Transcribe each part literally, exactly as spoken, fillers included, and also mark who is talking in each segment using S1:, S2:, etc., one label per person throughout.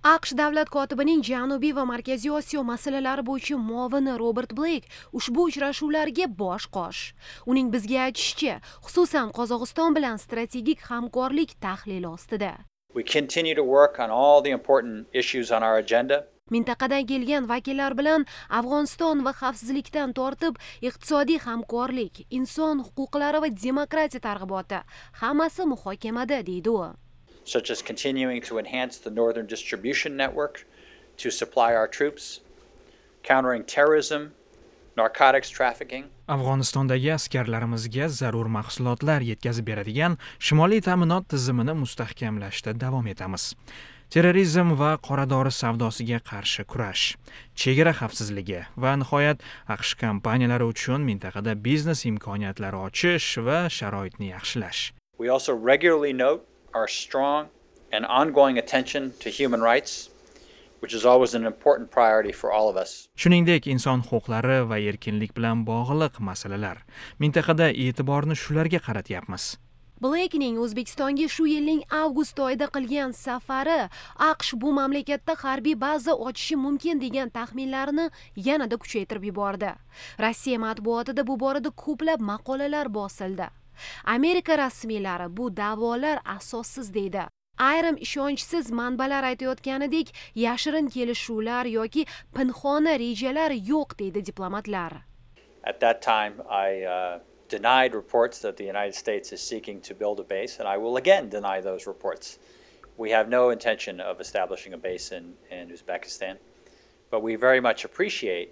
S1: AQSh davlat kotibining Janubiy va Markaziy Osiyo masalalari bo'yicha muovini Robert Blake ushbu uchrashuvlarga bosh qosh. Uning bizga aytishicha, xususan Qozog'iston bilan strategik hamkorlik tahlili ostida.
S2: We continue to work on all the important issues on our agenda.
S1: Mintaqadan kelgan vakillar bilan Afg'oniston va xavfsizlikdan tortib iqtisodiy hamkorlik, inson huquqlari va demokratiya targ'iboti hammasi muhokamada, deydi u.
S2: Such as continuing to enhance the northern distribution network to supply our troops, countering terrorism, narcotics trafficking.
S3: Afg'onistondagi askarlarimizga zarur mahsulotlar yetkazib beradigan shimoliy ta'minot tizimini mustahkamlashda davom etamiz. Terrorizm va qoradori savdosiga qarshi kurash, chegara xavfsizligi va nihoyat AQSh kompaniyalari uchun mintaqada biznes imkoniyatlari ochish va sharoitni yaxshilash.
S2: We also regularly note our strong and ongoing attention to human rights, which is always an important priority for all of us.
S3: Shuningdek, inson huquqlari va erkinlik bilan bog'liq masalalar. Mintaqada e'tiborni shularga qaratyapmiz.
S1: Blakening O'zbekistonga shu yilning avgust oyida qilgan safari AQSh bu mamlakatda harbiy baza ochishi mumkin degan taxminlarni yanada kuchaytirib yubordi. Rossiya matbuotida bu borada ko'plab maqolalar bosildi. Amerika rasmiylari bu da'volar asossiz deydi. Ayrim ishonchsiz manbalar aytayotganidek, yashirin kelishuvlar yoki pinxona rejalar yo'q, deydi diplomatlar.
S2: At that time, I uh, denied reports that the United States is seeking to build a base, and I will again deny those reports. We have no intention of establishing a base in, in Uzbekistan, but we very much appreciate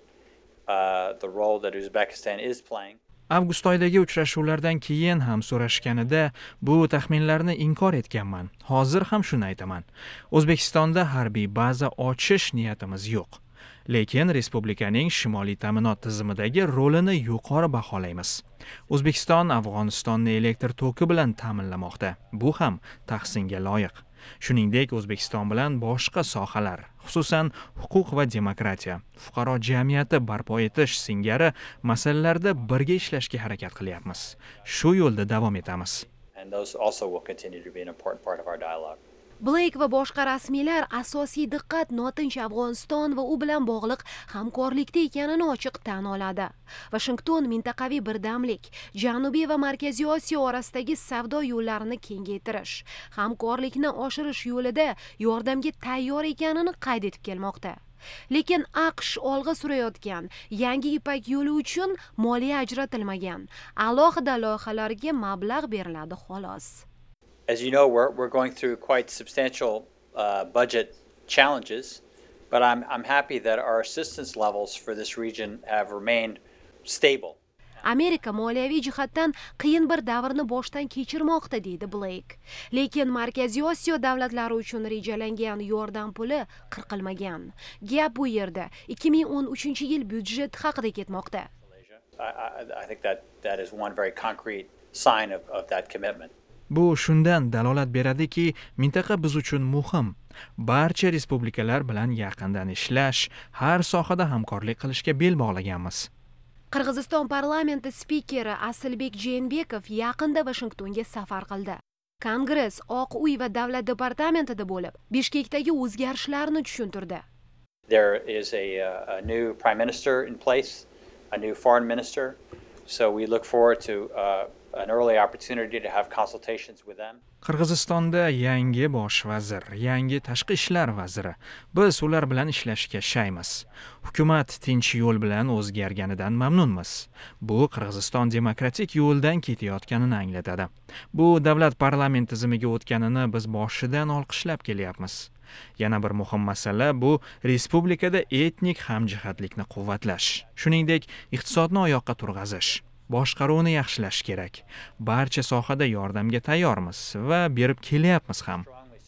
S2: uh, the role that Uzbekistan is playing.
S3: Avgust oyidagi uchrashuvlardan keyin ham so'rashganida bu taxminlarni inkor etganman. Hozir ham shuni aytaman. O'zbekistonda harbiy baza ochish niyatimiz yo'q. Lekin respublikaning shimoliy ta'minot tizimidagi rolini yuqori baholaymiz. O'zbekiston Afg'onistonni elektr toki bilan ta'minlamoqda. Bu ham tahsinga loyiq. Shuningdek, O'zbekiston bilan boshqa sohalar, xususan huquq va demokratiya, fuqaro jamiyati barpo etish singari masalalarda birga ishlashga harakat qilyapmiz. Shu yo'lda davom etamiz.
S2: And those also will continue to be an important part of our dialogue.
S1: Blake va boshqa rasmiylar asosiy diqqat notinch Afg'oniston va u bilan bog'liq hamkorlikda ekanini ochiq tan oladi. Washington mintaqaviy birdamlik, Janubiy va Markaziy Osiyo orasidagi savdo yo'llarini kengaytirish, hamkorlikni oshirish yo'lida yordamga tayyor ekanini qayd etib kelmoqda. Lekin AQSh olg'a surayotgan yangi Ipak yo'li uchun moliya ajratilmagan, alohida loyihalarga mablag' beriladi xolos.
S2: As you know, we're, we're going through quite substantial uh, budget challenges, but I'm, I'm happy that our assistance levels for this region have remained stable.
S1: Amerika moliyaviy jihatdan qiyin bir davrni boshdan kechirmoqda, deydi Blake. Lekin Markaziy Osiyo davlatlari uchun rejalangan yordam puli qirqilmagan. Gap bu yerda ikki ming o'n uchinchi yil byudjeti haqida ketmoqda.
S2: I, I, I think that that is one very concrete sign of, of that commitment.
S3: Bu shundan dalolat beradiki, mintaqa biz uchun muhim. Barcha respublikalar bilan yaqindan ishlash, har sohada hamkorlik qilishga bel bog'laganmiz.
S1: Qirg'iziston parlamenti spikeri Asilbek Jeenbekov yaqinda Washingtonga safar qildi. Kongress Oq uy va davlat departamentida bo'lib, Bishkekdagi o'zgarishlarni tushuntirdi.
S2: There is a, a new prime minister in place, a new foreign minister, so we look forward to uh, an early opportunity to have consultations with them.
S3: Qirg'izistonda yangi bosh vazir, yangi tashqi ishlar vaziri. Biz ular bilan ishlashga shaymiz. Hukumat tinch yo'l bilan o'zgarganidan mamnunmiz. Bu Qirg'iziston demokratik yo'ldan ketayotganini anglatadi. Bu davlat parlament tizimiga o'tganini biz boshidan olqishlab kelyapmiz. Yana bir muhim masala bu respublikada etnik hamjihatlikni quvvatlash, shuningdek iqtisodni oyoqqa turg'azish. Boshqaruvni yaxshilash kerak. Barcha sohada yordamga tayyormiz va berib kelyapmiz ham.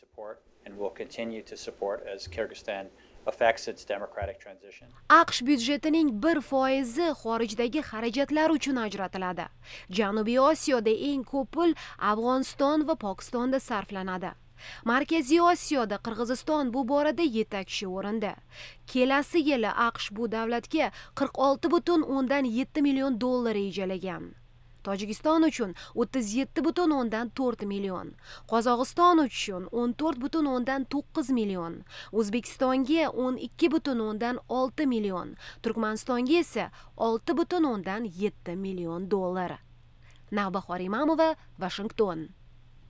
S1: AQSh byudjetining bir foizi xorijdagi xarajatlar uchun ajratiladi. Janubiy Osiyoda eng ko'p pul Afg'oniston va Pokistonda sarflanadi. Markaziy Osiyoda Qirg'iziston bu borada yetakchi o'rinda. Kelasi yili AQSh bu davlatga qirq olti butun o'ndan yetti million dollar rejalagan. Tojikiston uchun o'ttiz yetti butun o'ndan to'rt million, Qozog'iston uchun o'n to'rt butun o'ndan to'qqiz million, O'zbekistonga o'n ikki butun o'ndan olti million, Turkmanistonga esa olti butun o'ndan yetti million dollar. Navbahor Imamova, Washington.